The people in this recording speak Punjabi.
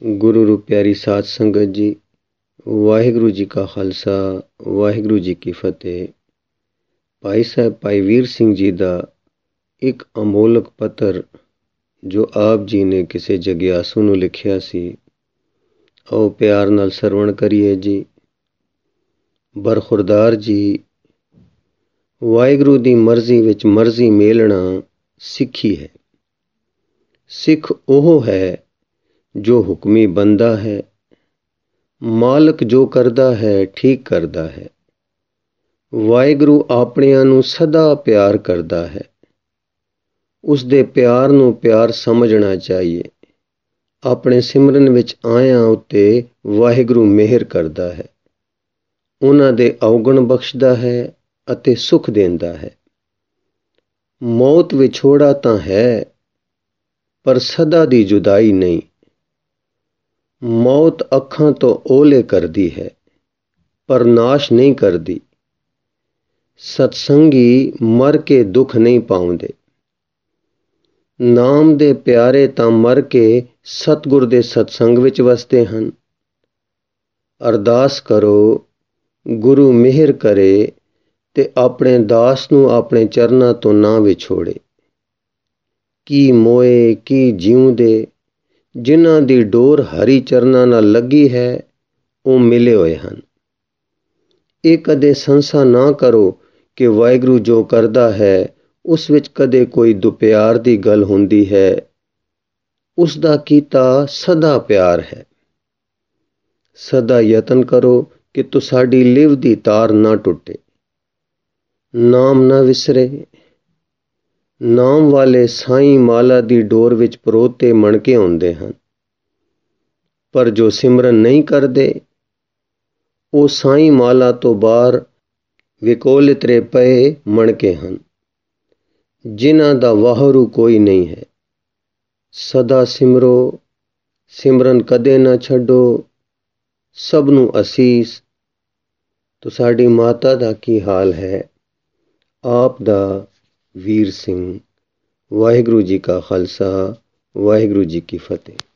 ਗੁਰੂ ਰੂ ਪਿਆਰੀ ਸਾਧ ਸੰਗਤ ਜੀ, ਵਾਹਿਗੁਰੂ ਜੀ ਕਾ ਖਾਲਸਾ, ਵਾਹਿਗੁਰੂ ਜੀ ਕੀ ਫਤਿਹ। ਭਾਈ ਸਾਹਿਬ ਭਾਈ ਵੀਰ ਸਿੰਘ ਜੀ ਦਾ ਇੱਕ ਅਮੋਲਕ ਪੱਤਰ ਜੋ ਆਪ ਜੀ ਨੇ ਕਿਸੇ ਜਗਿਆਸੂ ਨੂੰ ਲਿਖਿਆ ਸੀ, ਆਓ ਪਿਆਰ ਨਾਲ ਸਰਵਣ ਕਰੀਏ ਜੀ। ਬਰਖੁਰਦਾਰ ਜੀ, ਵਾਹਿਗੁਰੂ ਦੀ ਮਰਜ਼ੀ ਵਿੱਚ ਮਰਜ਼ੀ ਮੇਲਣਾ ਸਿੱਖੀ ਹੈ। ਸਿੱਖ ਉਹ ਹੈ ਜੋ ਹੁਕਮੀ ਬੰਦਾ ਹੈ। ਮਾਲਕ ਜੋ ਕਰਦਾ ਹੈ ਠੀਕ ਕਰਦਾ ਹੈ। ਵਾਹਿਗੁਰੂ ਆਪਣਿਆਂ ਨੂੰ ਸਦਾ ਪਿਆਰ ਕਰਦਾ ਹੈ। ਉਸ ਦੇ ਪਿਆਰ ਨੂੰ ਪਿਆਰ ਸਮਝਣਾ ਚਾਹੀਏ। ਆਪਣੇ ਸਿਮਰਨ ਵਿੱਚ ਆਇਆਂ ਉੱਤੇ ਵਾਹਿਗੁਰੂ ਮਿਹਰ ਕਰਦਾ ਹੈ। ਉਹਨਾਂ ਦੇ ਔਗਣ ਬਖਸ਼ਦਾ ਹੈ ਅਤੇ ਸੁੱਖ ਦਿੰਦਾ ਹੈ। ਮੌਤ ਵਿਛੋੜਾ ਤਾਂ ਹੈ, ਪਰ ਸਦਾ ਦੀ ਜੁਦਾਈ ਨਹੀਂ। ਮੌਤ ਅੱਖਾਂ ਤੋਂ ਓਹਲੇ ਕਰਦੀ ਹੈ, ਪਰ ਨਾਸ਼ ਨਹੀਂ ਕਰਦੀ। ਸਤਸੰਗੀ ਮਰ ਕੇ ਦੁੱਖ ਨਹੀਂ ਪਾਉਂਦੇ। ਨਾਮ ਦੇ ਪਿਆਰੇ ਤਾਂ ਮਰ ਕੇ ਸਤਿਗੁਰ ਦੇ ਸਤਸੰਗ ਵਿੱਚ ਵਸਦੇ ਹਨ। ਅਰਦਾਸ ਕਰੋ, ਗੁਰੂ ਮਿਹਰ ਕਰੇ ਤੇ ਆਪਣੇ ਦਾਸ ਨੂੰ ਆਪਣੇ ਚਰਨਾਂ ਤੋਂ ਨਾ ਵਿਛੋੜੇ। ਕੀ ਮੋਏ ਕੀ ਜਿਉਂਦੇ, ਜਿਨ੍ਹਾਂ ਦੀ ਡੋਰ ਹਰੀ ਚਰਨਾਂ ਨਾਲ ਲੱਗੀ ਹੈ, ਉਹ ਮਿਲੇ ਹੋਏ ਹਨ। ਇਹ ਕਦੇ ਸੰਸਾ ਨਾ ਕਰੋ ਕਿ ਵਾਹਿਗੁਰੂ ਜੋ ਕਰਦਾ ਹੈ ਉਸ ਵਿੱਚ ਕਦੇ ਕੋਈ ਦੁਪਿਆਰ ਦੀ ਗੱਲ ਹੁੰਦੀ ਹੈ। ਉਸ ਦਾ ਕੀਤਾ ਸਦਾ ਪਿਆਰ ਹੈ। ਸਦਾ ਯਤਨ ਕਰੋ ਕਿ ਤੁਹਾਡੀ ਲਿਵ ਦੀ ਤਾਰ ਨਾ ਟੁੱਟੇ। ਨਾਮ ਨਾ ਵਿਸਰੇ। ਨਾਮ ਵਾਲੇ ਸਾਈਂ ਮਾਲਾ ਦੀ ਡੋਰ ਵਿੱਚ ਪਰੋਤੇ ਮਣਕੇ ਹੁੰਦੇ ਹਨ, ਪਰ ਜੋ ਸਿਮਰਨ ਨਹੀਂ ਕਰਦੇ ਉਹ ਸਾਈਂ ਮਾਲਾ ਤੋਂ ਬਾਹਰ ਵਿਕੋਲਿਤਰੇ ਪਏ ਮਣਕੇ ਹਨ, ਜਿਨ੍ਹਾਂ ਦਾ ਵਾਹਿਗੁਰੂ ਕੋਈ ਨਹੀਂ ਹੈ। ਸਦਾ ਸਿਮਰੋ, ਸਿਮਰਨ ਕਦੇ ਨਾ ਛੱਡੋ। ਸਭ ਨੂੰ ਅਸੀਸ। ਤੁਹਾਡੀ ਮਾਤਾ ਦਾ ਕੀ ਹਾਲ ਹੈ? ਆਪ ਦਾ ਵੀਰ ਸਿੰਘ। ਵਾਹਿਗੁਰੂ ਜੀ ਕਾ ਖਾਲਸਾ, ਵਾਹਿਗੁਰੂ ਜੀ ਕੀ ਫਤਿਹ।